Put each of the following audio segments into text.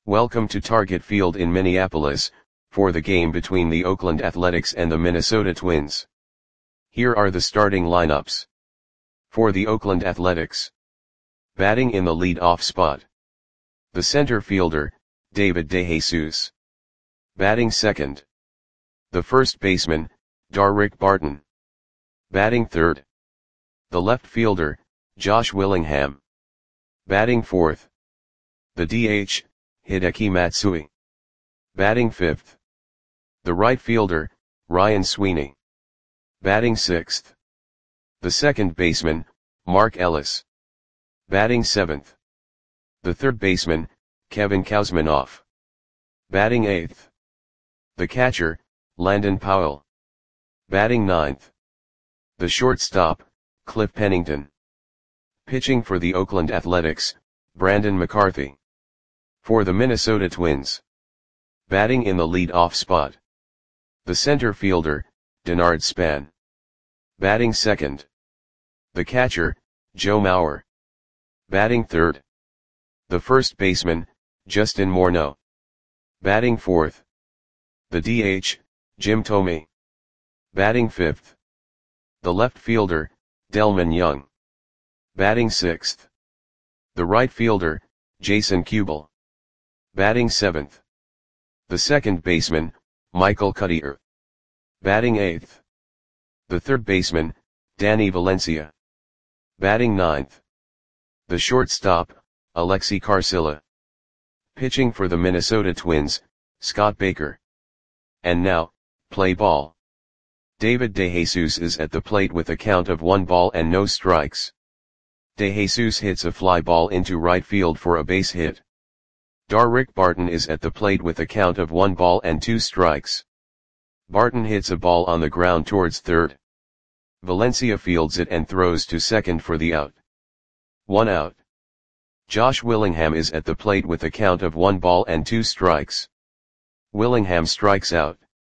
Welcome to Target Field in Minneapolis, for the game between the Oakland Athletics and the Minnesota Twins. Here are the starting lineups. For the Oakland Athletics. Batting in the lead-off spot. The center fielder, David DeJesus. Batting second. The first baseman, Darick Barton. Batting third. The left fielder, Josh Willingham. Batting fourth. The DH, Hideki Matsui. Batting fifth. The right fielder, Ryan Sweeney. Batting sixth. The second baseman, Mark Ellis. Batting seventh. The third baseman, Kevin Kuzminoff. Batting eighth. The catcher, Landon Powell. Batting ninth. The shortstop, Cliff Pennington. Pitching for the Oakland Athletics, Brandon McCarthy. For the Minnesota Twins. Batting in the lead-off spot. The center fielder, Denard Span. Batting second. The catcher, Joe Mauer. Batting third. The first baseman, Justin Morneau. Batting fourth. The DH, Jim Thome. Batting fifth. The left fielder, Delmon Young. Batting sixth. The right fielder, Jason Kubel. Batting seventh. The second baseman, Michael Cuddyer. Batting eighth. The third baseman, Danny Valencia. Batting ninth. The shortstop, Alexi Carcilla. Pitching for the Minnesota Twins, Scott Baker. And now, play ball. David DeJesus is at the plate with a count of 1 ball and no strikes. DeJesus hits a fly ball into right field for a base hit. Darick Barton is at the plate with a count of 1 ball and 2 strikes. Barton hits a ball on the ground towards third. Valencia fields it and throws to second for the out. 1 out. Josh Willingham is at the plate with a count of 1 ball and 2 strikes. Willingham strikes out.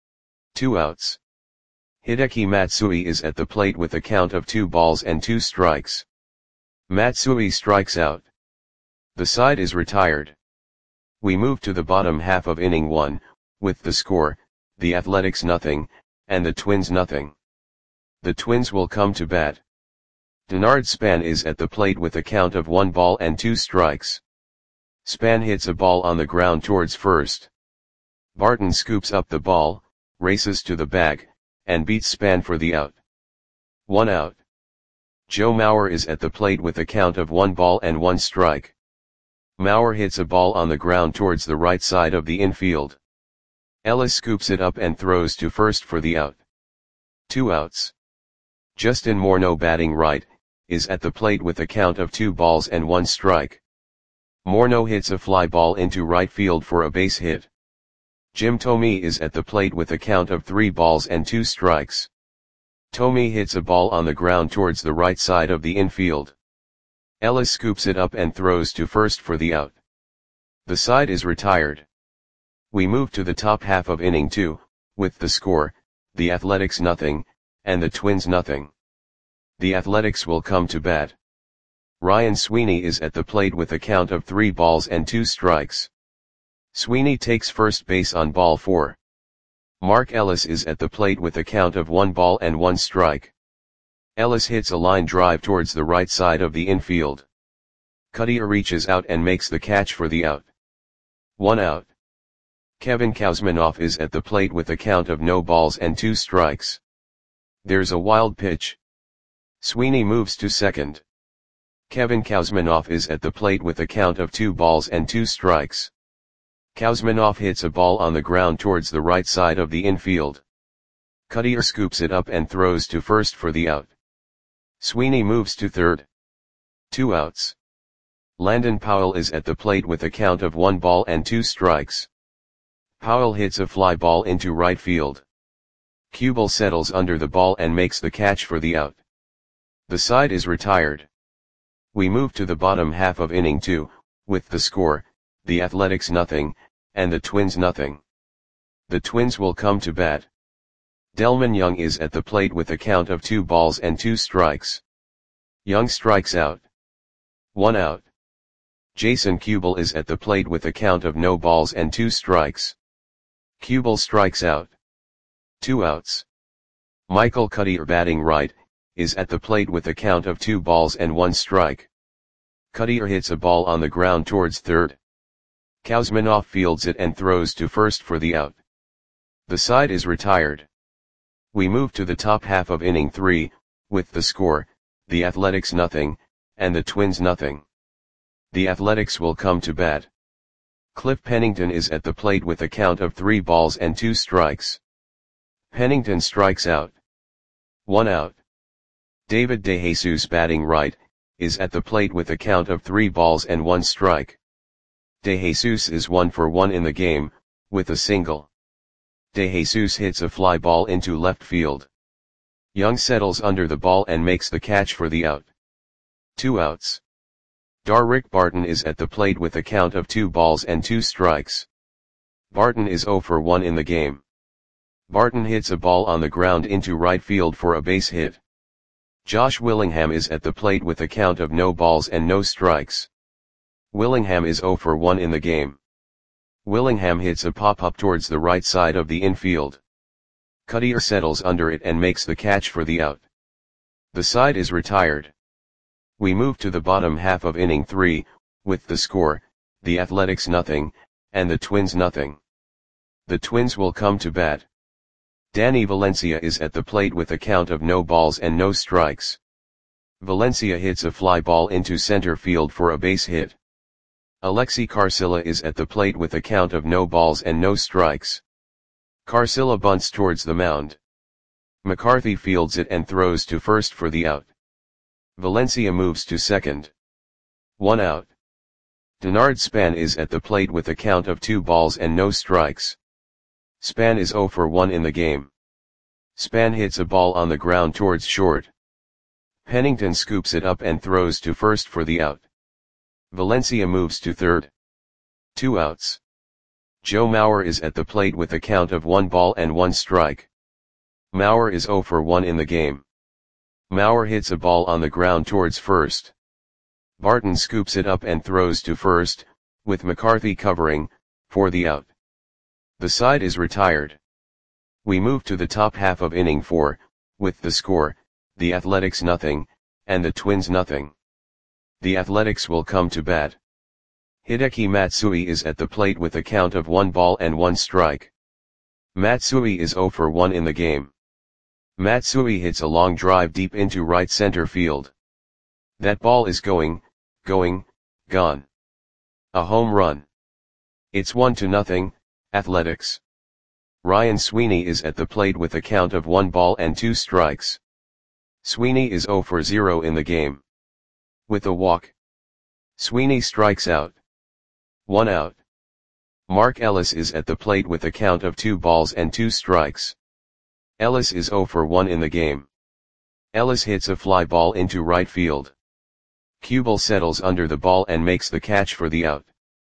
2 outs. Hideki Matsui is at the plate with a count of 2 balls and 2 strikes. Matsui strikes out. The side is retired. We move to the bottom half of inning 1, with the score, the Athletics 0, and the Twins 0. The Twins will come to bat. Denard Span is at the plate with a count of 1 ball and 2 strikes. Span hits a ball on the ground towards first. Barton scoops up the ball, races to the bag, and beats Span for the out. 1 out. Joe Mauer is at the plate with a count of 1 ball and 1 strike. Mauer hits a ball on the ground towards the right side of the infield. Ellis scoops it up and throws to first for the out. 2 outs. Justin Morneau, batting right, is at the plate with a count of 2 balls and 1 strike. Morneau hits a fly ball into right field for a base hit. Jim Thome is at the plate with a count of 3 balls and 2 strikes. Thome hits a ball on the ground towards the right side of the infield. Ellis scoops it up and throws to first for the out. The side is retired. We move to the top half of inning 2, with the score, the Athletics 0, and the Twins 0. The Athletics will come to bat. Ryan Sweeney is at the plate with a count of 3 balls and 2 strikes. Sweeney takes first base on ball 4. Mark Ellis is at the plate with a count of 1 ball and 1 strike. Ellis hits a line drive towards the right side of the infield. Cuddyer reaches out and makes the catch for the out. 1 out. Kevin Kuzminoff is at the plate with a count of no balls and 2 strikes. There's a wild pitch. Sweeney moves to second. Kevin Kuzminoff is at the plate with a count of 2 balls and 2 strikes. Kuzminoff hits a ball on the ground towards the right side of the infield. Cuddyer scoops it up and throws to first for the out. Sweeney moves to third. 2 outs. Landon Powell is at the plate with a count of 1 ball and 2 strikes. Powell hits a fly ball into right field. Kubel settles under the ball and makes the catch for the out. The side is retired. We move to the bottom half of inning 2, with the score, the Athletics 0, and the Twins 0. The Twins will come to bat. Delmon Young is at the plate with a count of 2 balls and 2 strikes. Young strikes out. 1 out. Jason Kubel is at the plate with a count of no balls and 2 strikes. Kubel strikes out. 2 outs. Michael Cuddyer, batting right, is at the plate with a count of 2 balls and 1 strike. Cuddyer hits a ball on the ground towards third. Kuzminoff fields it and throws to first for the out. The side is retired. We move to the top half of inning 3, with the score, the Athletics nothing, and the Twins nothing. The Athletics will come to bat. Cliff Pennington is at the plate with a count of 3 balls and 2 strikes. Pennington strikes out. 1 out. David DeJesus, batting right, is at the plate with a count of 3 balls and 1 strike. DeJesus is 1 for 1 in the game, with a single. DeJesus hits a fly ball into left field. Young settles under the ball and makes the catch for the out. 2 outs. Darrick Barton is at the plate with a count of 2 balls and 2 strikes. Barton is 0 for 1 in the game. Barton hits a ball on the ground into right field for a base hit. Josh Willingham is at the plate with a count of no balls and no strikes. Willingham is 0 for 1 in the game. Willingham hits a pop-up towards the right side of the infield. Cuddyer settles under it and makes the catch for the out. The side is retired. We move to the bottom half of inning 3, with the score, the Athletics nothing, and the Twins nothing. The Twins will come to bat. Danny Valencia is at the plate with a count of no balls and no strikes. Valencia hits a fly ball into center field for a base hit. Alexi Carcilla is at the plate with a count of no balls and no strikes. Carcilla bunts towards the mound. McCarthy fields it and throws to first for the out. Valencia moves to second. 1 out. Denard Span is at the plate with a count of 2 balls and no strikes. Span is 0 for 1 in the game. Span hits a ball on the ground towards short. Pennington scoops it up and throws to first for the out. Valencia moves to third. 2 outs. Joe Mauer is at the plate with a count of 1 ball and 1 strike. Mauer is 0 for 1 in the game. Mauer hits a ball on the ground towards first. Barton scoops it up and throws to first, with McCarthy covering, for the out. The side is retired. We move to the top half of inning 4, with the score, the Athletics nothing, and the Twins nothing. The Athletics will come to bat. Hideki Matsui is at the plate with a count of 1 ball and 1 strike. Matsui is 0 for 1 in the game. Matsui hits a long drive deep into right center field. That ball is gone. A home run. It's 1-0, Athletics. Ryan Sweeney is at the plate with a count of 1 ball and 2 strikes. Sweeney is 0 for 0 in the game. With a walk. Sweeney strikes out. 1 out. Mark Ellis is at the plate with a count of 2 balls and 2 strikes. Ellis is 0 for 1 in the game. Ellis hits a fly ball into right field. Kubel settles under the ball and makes the catch for the out.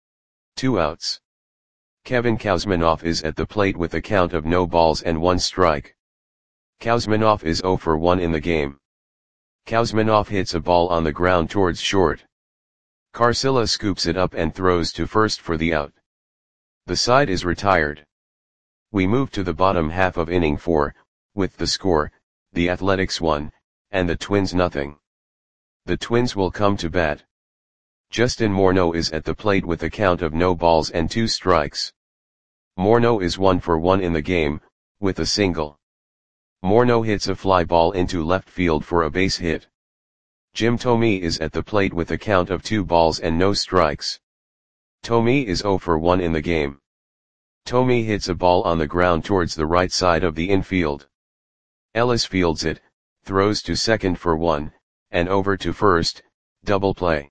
2 outs. Kevin Kuzminoff is at the plate with a count of no balls and 1 strike. Kuzminoff is 0 for 1 in the game. Kuzminoff hits a ball on the ground towards short. Carcilla scoops it up and throws to first for the out. The side is retired. We move to the bottom half of inning 4, with the score, the Athletics 1, and the Twins nothing. The Twins will come to bat. Justin Morneau is at the plate with a count of no balls and 2 strikes. Morneau is 1 for 1 in the game, with a single. Morneau hits a fly ball into left field for a base hit. Jim Thome is at the plate with a count of 2 balls and no strikes. Thome is 0 for 1 in the game. Thome hits a ball on the ground towards the right side of the infield. Ellis fields it, throws to second for 1, and over to first, double play.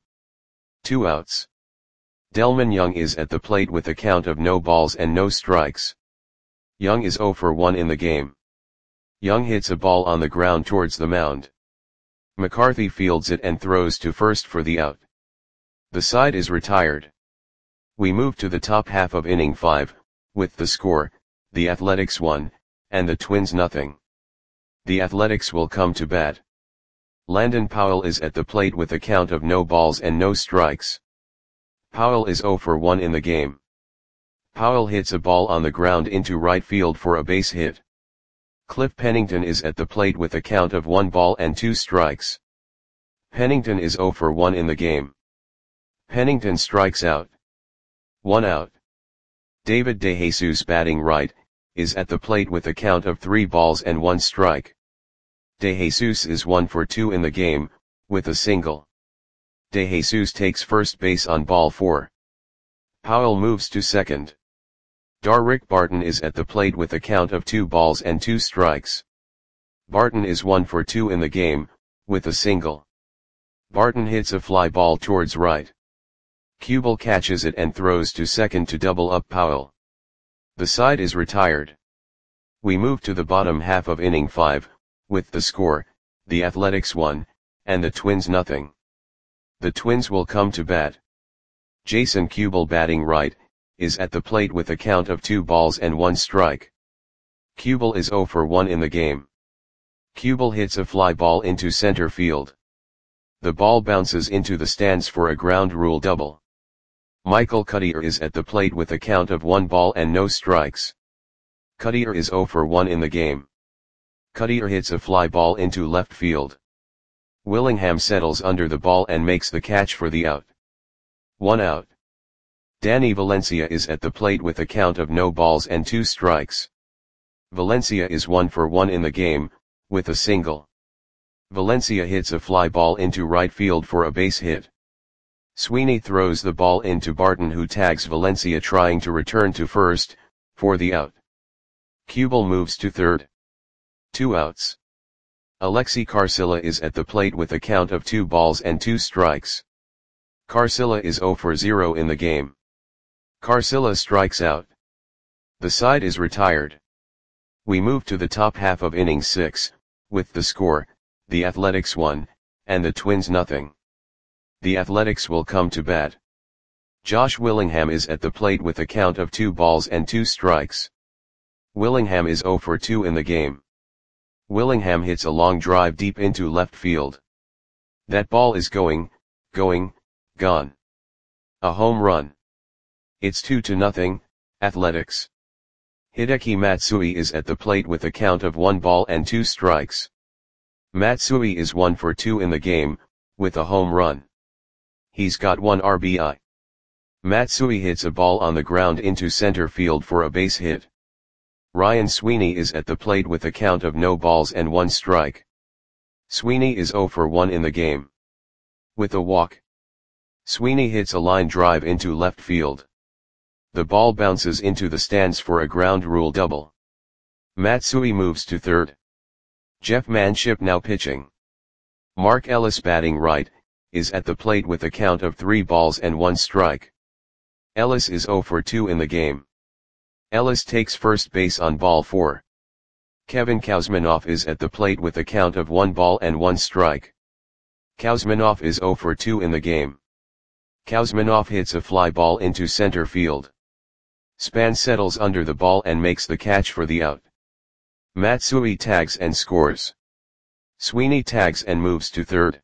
2 outs. Delman Young is at the plate with a count of no balls and no strikes. Young is 0 for 1 in the game. Young hits a ball on the ground towards the mound. McCarthy fields it and throws to first for the out. The side is retired. We move to the top half of inning 5, with the score, the Athletics 1, and the Twins nothing. The Athletics will come to bat. Landon Powell is at the plate with a count of no balls and no strikes. Powell is 0 for 1 in the game. Powell hits a ball on the ground into right field for a base hit. Cliff Pennington is at the plate with a count of 1 ball and 2 strikes. Pennington is 0 for 1 in the game. Pennington strikes out. 1 out. David DeJesus, batting right, is at the plate with a count of 3 balls and 1 strike. DeJesus is 1 for 2 in the game, with a single. DeJesus takes first base on ball 4. Powell moves to second. Darrick Barton is at the plate with a count of 2 balls and 2 strikes. Barton is 1 for 2 in the game, with a single. Barton hits a fly ball towards right. Kubel catches it and throws to second to double up Powell. The side is retired. We move to the bottom half of inning 5, with the score, the Athletics 1, and the Twins nothing. The Twins will come to bat. Jason Kubel, batting right, is at the plate with a count of 2 balls and 1 strike. Kubel is 0 for 1 in the game. Kubel hits a fly ball into center field. The ball bounces into the stands for a ground rule double. Michael Cuddyer is at the plate with a count of 1 ball and no strikes. Cuddyer is 0 for 1 in the game. Cuddyer hits a fly ball into left field. Willingham settles under the ball and makes the catch for the out. 1 out. Danny Valencia is at the plate with a count of no balls and 2 strikes. Valencia is 1 for 1 in the game, with a single. Valencia hits a fly ball into right field for a base hit. Sweeney throws the ball into Barton, who tags Valencia trying to return to first, for the out. Kubel moves to third. 2 outs. Alexi Carcilla is at the plate with a count of 2 balls and 2 strikes. Carcilla is 0 for 0 in the game. Carcilla strikes out. The side is retired. We move to the top half of inning 6, with the score, the Athletics 1, and the Twins nothing. The Athletics will come to bat. Josh Willingham is at the plate with a count of 2 balls and 2 strikes. Willingham is 0 for 2 in the game. Willingham hits a long drive deep into left field. That ball is gone. A home run. It's 2-0, Athletics. Hideki Matsui is at the plate with a count of 1 ball and 2 strikes. Matsui is 1 for 2 in the game, with a home run. He's got 1 RBI. Matsui hits a ball on the ground into center field for a base hit. Ryan Sweeney is at the plate with a count of no balls and 1 strike. Sweeney is 0 for 1 in the game. With a walk. Sweeney hits a line drive into left field. The ball bounces into the stands for a ground rule double. Matsui moves to third. Jeff Manship now pitching. Mark Ellis, batting right, is at the plate with a count of 3 balls and 1 strike. Ellis is 0 for 2 in the game. Ellis takes first base on ball 4. Kevin Kuzminoff is at the plate with a count of 1 ball and 1 strike. Kuzminoff is 0 for 2 in the game. Kuzminoff hits a fly ball into center field. Span settles under the ball and makes the catch for the out. Matsui tags and scores. Sweeney tags and moves to third.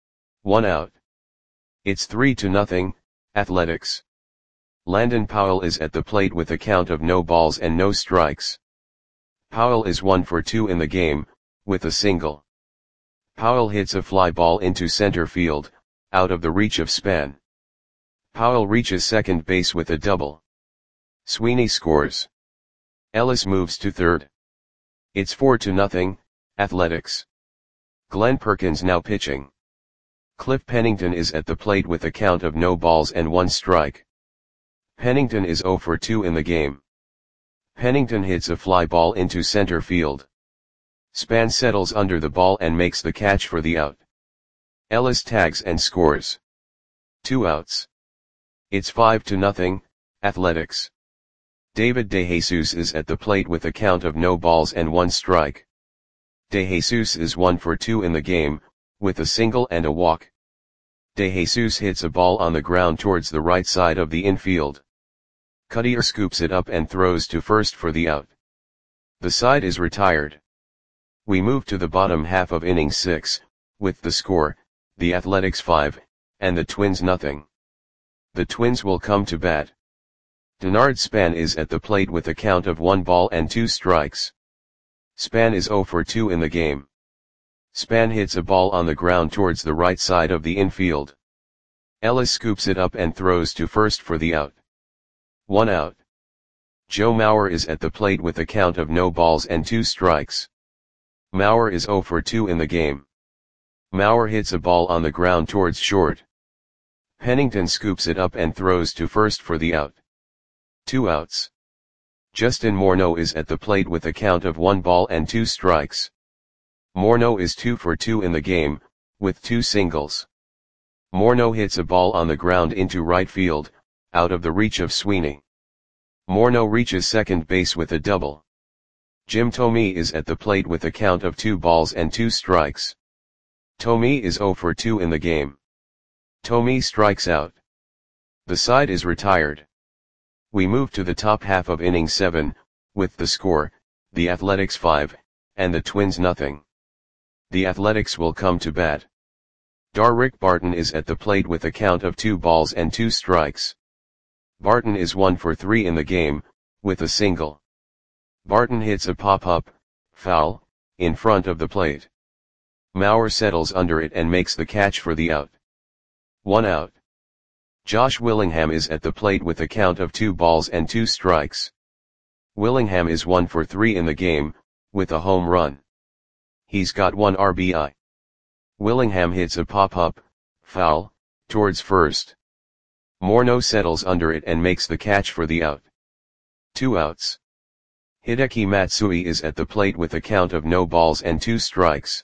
1 out. It's 3-0, Athletics. Landon Powell is at the plate with a count of no balls and no strikes. Powell is 1 for 2 in the game, with a single. Powell hits a fly ball into center field, out of the reach of Span. Powell reaches second base with a double. Sweeney scores. Ellis moves to third. It's 4-0, Athletics. Glenn Perkins now pitching. Cliff Pennington is at the plate with a count of no balls and 1 strike. Pennington is 0 for 2 in the game. Pennington hits a fly ball into center field. Span settles under the ball and makes the catch for the out. Ellis tags and scores. 2 outs. It's 5-0, Athletics. David DeJesus is at the plate with a count of no balls and 1 strike. DeJesus is 1 for 2 in the game, with a single and a walk. DeJesus hits a ball on the ground towards the right side of the infield. Cuddyer scoops it up and throws to first for the out. The side is retired. We move to the bottom half of inning 6, with the score, the Athletics 5, and the Twins nothing. The Twins will come to bat. Denard Span is at the plate with a count of 1 ball and 2 strikes. Span is 0 for 2 in the game. Span hits a ball on the ground towards the right side of the infield. Ellis scoops it up and throws to first for the out. 1 out. Joe Mauer is at the plate with a count of no balls and 2 strikes. Mauer is 0 for 2 in the game. Mauer hits a ball on the ground towards short. Pennington scoops it up and throws to first for the out. 2 outs. Justin Morneau is at the plate with a count of 1 ball and 2 strikes. Morneau is 2 for 2 in the game, with 2 singles. Morneau hits a ball on the ground into right field, out of the reach of Sweeney. Morneau reaches second base with a double. Jim Thome is at the plate with a count of 2 balls and 2 strikes. Thome is 0 for 2 in the game. Thome strikes out. The side is retired. We move to the top half of inning 7, with the score, the Athletics 5, and the Twins nothing. The Athletics will come to bat. Darrick Barton is at the plate with a count of 2 balls and 2 strikes. Barton is 1 for 3 in the game, with a single. Barton hits a pop-up, foul, in front of the plate. Mauer settles under it and makes the catch for the out. 1 out. Josh Willingham is at the plate with a count of 2 balls and 2 strikes. Willingham is 1 for 3 in the game, with a home run. He's got 1 RBI. Willingham hits a pop-up, foul, towards first. Morneau settles under it and makes the catch for the out. 2 outs. Hideki Matsui is at the plate with a count of no balls and 2 strikes.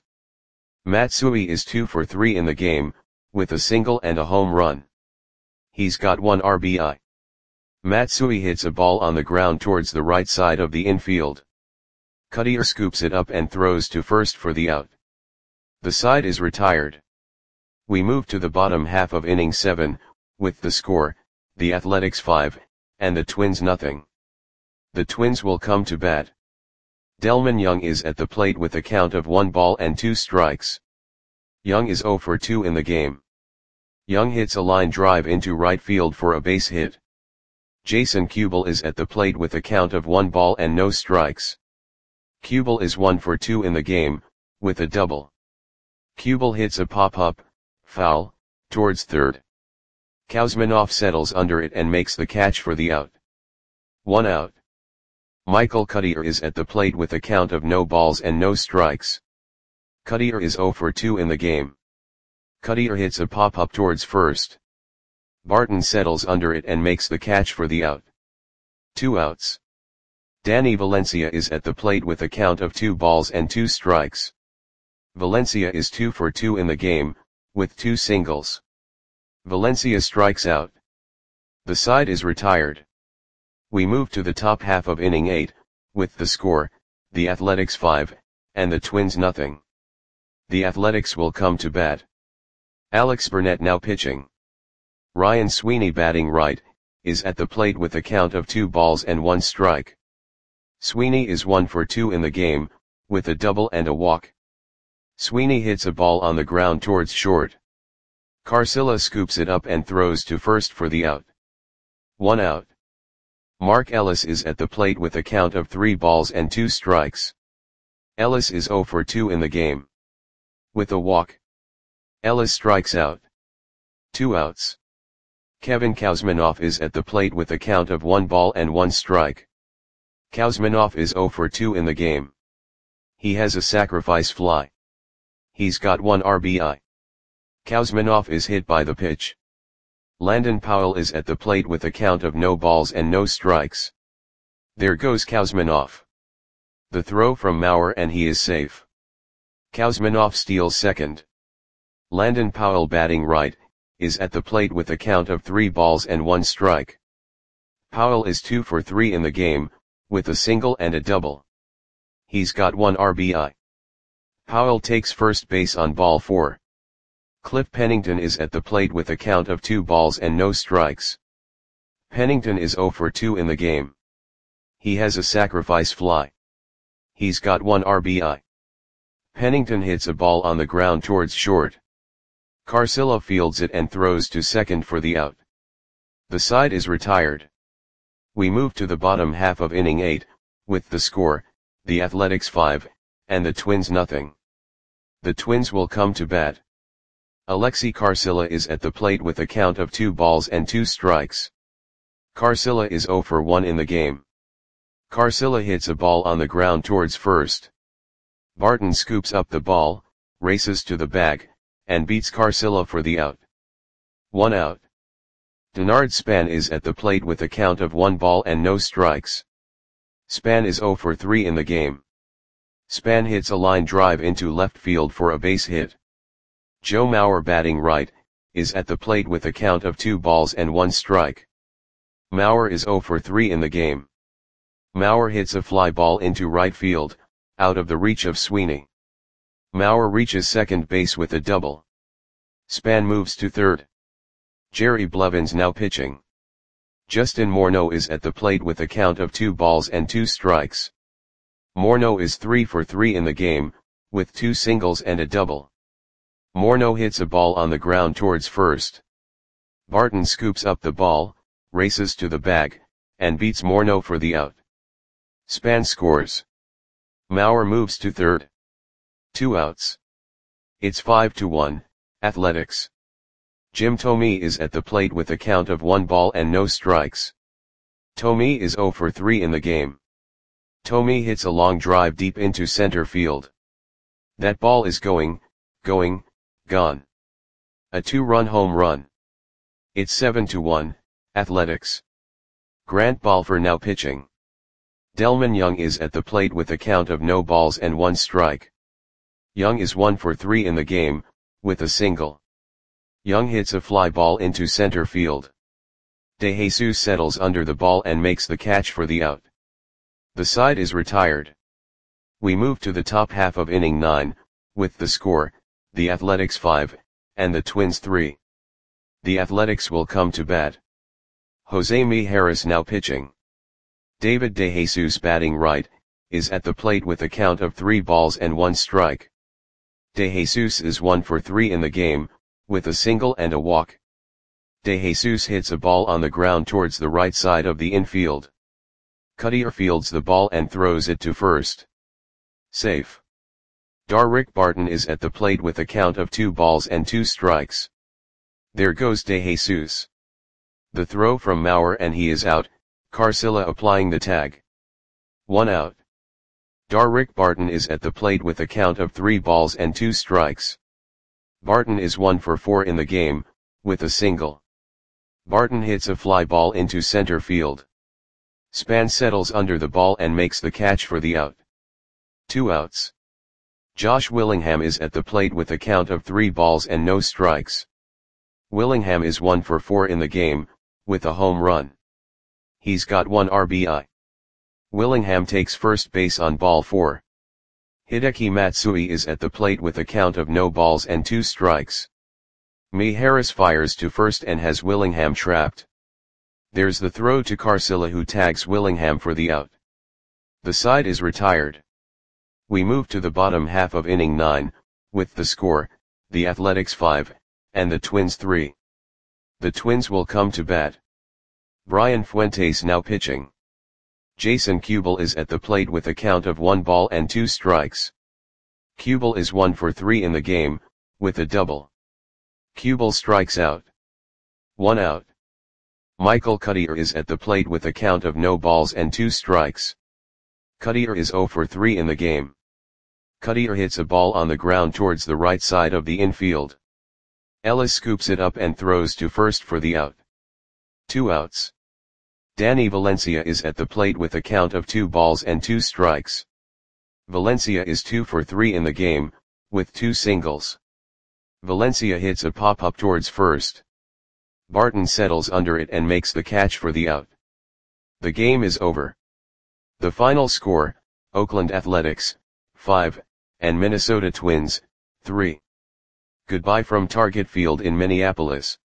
Matsui is 2 for 3 in the game, with a single and a home run. He's got 1 RBI. Matsui hits a ball on the ground towards the right side of the infield. Cuddyer scoops it up and throws to first for the out. The side is retired. We move to the bottom half of inning 7, with the score, the Athletics 5, and the Twins nothing. The Twins will come to bat. Delmon Young is at the plate with a count of 1 ball and 2 strikes. Young is 0 for 2 in the game. Young hits a line drive into right field for a base hit. Jason Kubel is at the plate with a count of 1 ball and no strikes. Kubel is 1 for 2 in the game, with a double. Kubel hits a pop-up, foul, towards third. Kuzminoff settles under it and makes the catch for the out. 1 out. Michael Cuddyer is at the plate with a count of no balls and no strikes. Cuddyer is 0 for 2 in the game. Cuddyer hits a pop-up towards first. Barton settles under it and makes the catch for the out. 2 outs. Danny Valencia is at the plate with a count of 2 balls and 2 strikes. Valencia is 2 for 2 in the game, with 2 singles. Valencia strikes out. The side is retired. We move to the top half of inning 8, with the score, the Athletics 5, and the Twins nothing. The Athletics will come to bat. Alex Burnett now pitching. Ryan Sweeney batting right, is at the plate with a count of 2 balls and 1 strike. Sweeney is 1 for 2 in the game, with a double and a walk. Sweeney hits a ball on the ground towards short. Carcilla scoops it up and throws to first for the out. 1 out. Mark Ellis is at the plate with a count of 3 balls and 2 strikes. Ellis is 0 for 2 in the game. With a walk. Ellis strikes out. 2 outs. Kevin Kuzminoff is at the plate with a count of 1 ball and 1 strike. Kuzminoff is 0 for 2 in the game. He has a sacrifice fly. He's got 1 RBI. Kuzminoff is hit by the pitch. Landon Powell is at the plate with a count of no balls and no strikes. There goes Kuzminoff. The throw from Mauer and he is safe. Kuzminoff steals second. Landon Powell batting right, is at the plate with a count of 3 balls and 1 strike. Powell is 2 for 3 in the game, with a single and a double. He's got 1 RBI. Powell takes first base on ball 4. Cliff Pennington is at the plate with a count of 2 balls and no strikes. Pennington is 0 for 2 in the game. He has a sacrifice fly. He's got 1 RBI. Pennington hits a ball on the ground towards short. Carcilla fields it and throws to second for the out. The side is retired. We move to the bottom half of inning 8, with the score, the Athletics 5, and the Twins nothing. The Twins will come to bat. Alexi Carcilla is at the plate with a count of 2 balls and 2 strikes. Carcilla is 0 for 1 in the game. Carcilla hits a ball on the ground towards first. Barton scoops up the ball, races to the bag, and beats Carcilla for the out. 1 out. Denard Span is at the plate with a count of 1 ball and no strikes. Span is 0 for 3 in the game. Span hits a line drive into left field for a base hit. Joe Mauer, batting right, is at the plate with a count of 2 balls and 1 strike. Mauer is 0 for 3 in the game. Mauer hits a fly ball into right field, out of the reach of Sweeney. Mauer reaches second base with a double. Span moves to third. Jerry Blevins now pitching. Justin Morneau is at the plate with a count of 2 balls and 2 strikes. Morneau is 3 for 3 in the game, with 2 singles and a double. Morneau hits a ball on the ground towards first. Barton scoops up the ball, races to the bag, and beats Morneau for the out. Span scores. Mauer moves to third. 2 outs. It's 5-1, Athletics. Jim Thome is at the plate with a count of 1 ball and no strikes. Thome is 0 for 3 in the game. Thome hits a long drive deep into center field. That ball is going, gone. A 2-run home run. It's 7-1, Athletics. Grant Balfour now pitching. Delman Young is at the plate with a count of no balls and 1 strike. Young is 1 for 3 in the game, with a single. Young hits a fly ball into center field. De Jesus settles under the ball and makes the catch for the out. The side is retired. We move to the top half of inning 9, with the score, the Athletics 5, and the Twins 3. The Athletics will come to bat. Jose Mijares now pitching. David De Jesus, batting right, is at the plate with a count of 3 balls and 1 strike. De Jesus is 1 for 3 in the game, with a single and a walk. De Jesus hits a ball on the ground towards the right side of the infield. Cuttier fields the ball and throws it to first. Safe. Darrick Barton is at the plate with a count of 2 balls and 2 strikes. There goes De Jesus. The throw from Mauer and he is out, Carcilla applying the tag. 1 out. Darrick Barton is at the plate with a count of 3 balls and 2 strikes. Barton is 1 for 4 in the game, with a single. Barton hits a fly ball into center field. Span settles under the ball and makes the catch for the out. 2 outs. Josh Willingham is at the plate with a count of 3 balls and no strikes. Willingham is 1 for 4 in the game, with a home run. He's got 1 RBI. Willingham takes first base on ball 4. Hideki Matsui is at the plate with a count of no balls and 2 strikes. Mijares fires to first and has Willingham trapped. There's the throw to Carcilla, who tags Willingham for the out. The side is retired. We move to the bottom half of inning 9, with the score, the Athletics 5, and the Twins 3. The Twins will come to bat. Brian Fuentes now pitching. Jason Kubel is at the plate with a count of 1 ball and 2 strikes. Kubel is 1 for 3 in the game, with a double. Kubel strikes out. 1 out. Michael Cuttier is at the plate with a count of no balls and 2 strikes. Cuttier is 0 for 3 in the game. Cuttier hits a ball on the ground towards the right side of the infield. Ellis scoops it up and throws to first for the out. 2 outs. Danny Valencia is at the plate with a count of 2 balls and 2 strikes. Valencia is 2 for 3 in the game, with 2 singles. Valencia hits a pop-up towards first. Barton settles under it and makes the catch for the out. The game is over. The final score, Oakland Athletics, 5, and Minnesota Twins, 3. Goodbye from Target Field in Minneapolis.